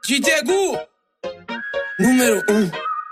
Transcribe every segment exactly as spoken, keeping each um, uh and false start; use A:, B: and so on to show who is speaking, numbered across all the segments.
A: D J Gu, número um.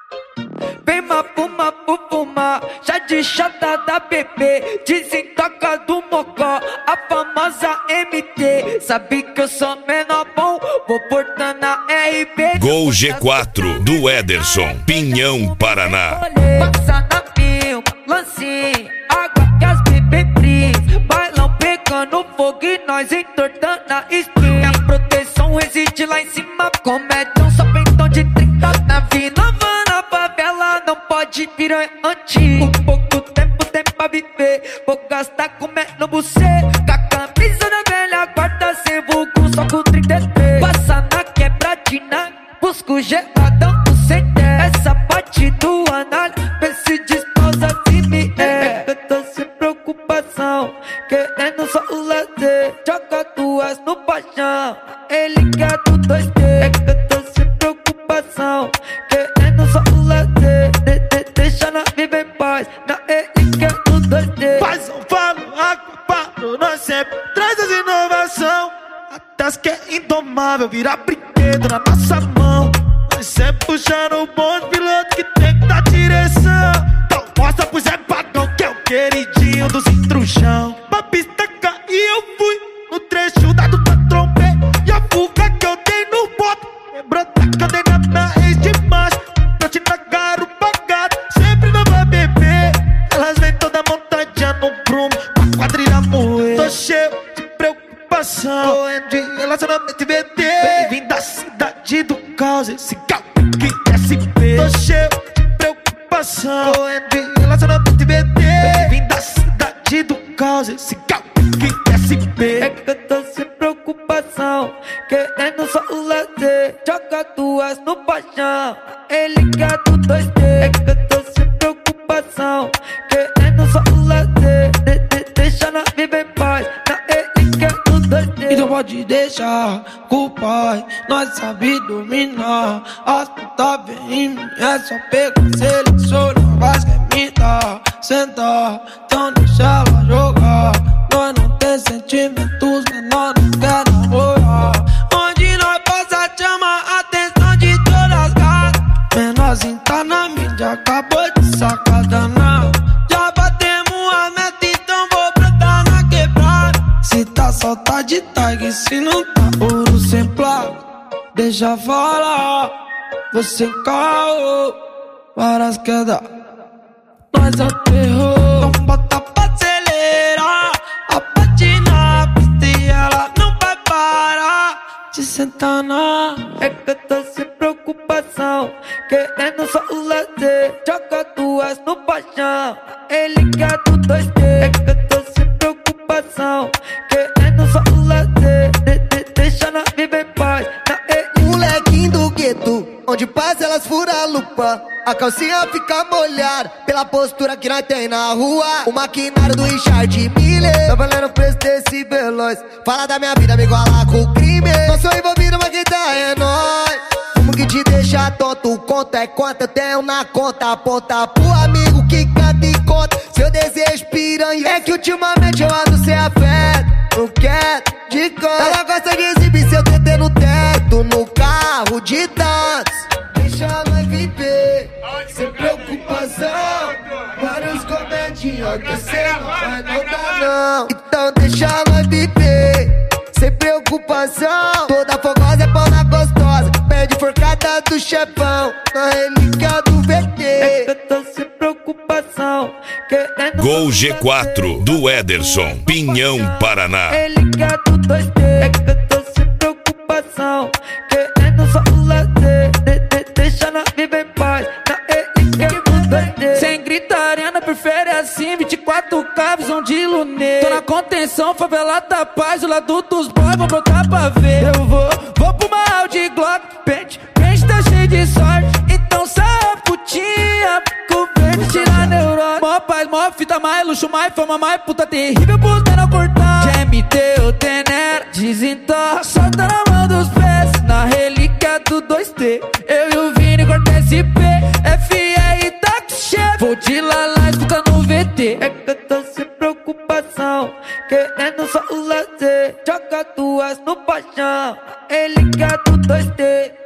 B: Vem mapuma, pupuma, chá de chata da bebê, desentoca do mocó, a famosa M T. Sabe que eu sou menor bom, vou portando a R B.
C: Gol G quatro do Ederson, Pinhão, Paraná.
B: Passa na filma, lancinho, água que as bebê brisa, bailão pegando fogo e nós entortando a street. Minha proteção reside lá em cima, comédia só peitão de trinta na vila. Não pode virar antigo. Pouco tempo tem pra viver, vou gastar comendo você. Com a camisa da velha guarda, sem vulgo, só com trinta e três. Passa na quebradina, busco geladão do C D. Essa parte do anal, vê se desposa firme. É que eu tô sem preocupação, querendo só o lazer. Joga duas no paixão, ele quer do dois D. É que eu tô sem preocupação, querendo só o lazer. Deixa nós viver em paz, na ele quer do dois D.
D: Faz um falo, aquaparo, nós sempre traz as inovação. Até as que é indomável, virar brinquedo na nossa mão. Nós sempre puxando o bonde, piloto que tem que dar direção. Então mostra pro Zé Pagão que é o queridinho dos intrujão. Pra pista cair eu fui, no trecho dado da trombei. E a fuga que eu dei no bote, lembrou da que eu dei na minha ex de macho. Pra te pagar o pagado, sempre não vai beber. Elas vêm toda montadinha no prumo, pra quadrilha moer. Tô cheio de preocupação, correndo de relacionamento e V T. Bem-vindo da cidade do caos, esse carro que S P. Tô cheio de preocupação, correndo de relacionamento e V T. Bem-vindo da cidade do caos, esse carro que S P.
B: É que eu tô sem preocupação, querendo só o lazer. Joga duas no paixão, ele quer do dois D. É que eu tô sem preocupação, querendo só o lazer. De, de, deixa nós viver em paz, na ele quer do dois D.
A: Então pode deixar com o pai, nós sabe dominar. As putas vem em mim, é só pegar, seleciona, mas quer me dar. Sentar, então deixa ela jogar. Nós não tem sentimentos, menor não quer namorar. Onde nós passa chama a atenção de todas as gatas. Menorzinho tá na mídia, acabou de sacada não. Já batemos a meta, então vou brotar na quebrada. Se tá só tá de tag, se não tá ouro sem placa. Deixa falar, você caô, várias quedas. Nós aterrou, então bota pra acelerar. A parte na pista e ela não vai parar de sentar na.
B: É que eu tô sem preocupação, querendo só o lazer. Joga duas no paixão, ele quer do dois D. É que eu tô sem preocupação, querendo só o lazer. De, de, deixa nós viver em paz, na ele.
E: Molequinho do gueto, onde passa elas furam a lupa. A calcinha fica molhada pela postura que nós tem na rua. O maquinário do Richard Miller, tô valendo o preço desse veloz. Fala da minha vida, me igualar com o crime. Não sou envolvido, mas quem tá é nóis. Fumo que te deixa tonto, conta é quanto eu tenho na conta. Aponta pro amigo que canta e conta seu desejo piranha. É que ultimamente eu ando sem afeto, não quero de conta. Ela gosta de exibir seu T T no teto, no carro de dança. Deixa nós viver, sem preocupação. Vários comedinhos que cê não vai notar não. Então deixa nós viver, sem preocupação. Toda fogosa é pau na gostosa, pede forcada do chefão, na relíquia do V T.
B: É que eu tô sem preocupação, querendo
C: Gol G quatro do Ederson, Pinhão, Paraná.
B: ele quer do dois D. É que eu tô sem preocupação, querendo só o lazer. De, de, deixa nós viver em paz, na ele quer do dois D.
A: Sem gritaria, não prefere assim. Vinte e quatro K, visão de lunê. Tô na contenção, favela da paz. O lado dos boys, vou brotar pra ver. Eu vou, vou pro uma Audi Glock. Pente, pente tá cheio de sorte. Então sai a putinha, com verde, tira a neurose. Mó paz, mó fita, mais luxo, mais fama, mais puta terrível pros menor cortar. De M T ou Tenera, desentorra, solta na mão dos pés. Na relíquia do dois D, eu e o Vini corta S P. F R táxi chefe, vou de lalá, escuta no V T.
B: É que eu tô sem preocupação, querendo só o lazer. Joga duas no paixão, ele quer do dois D.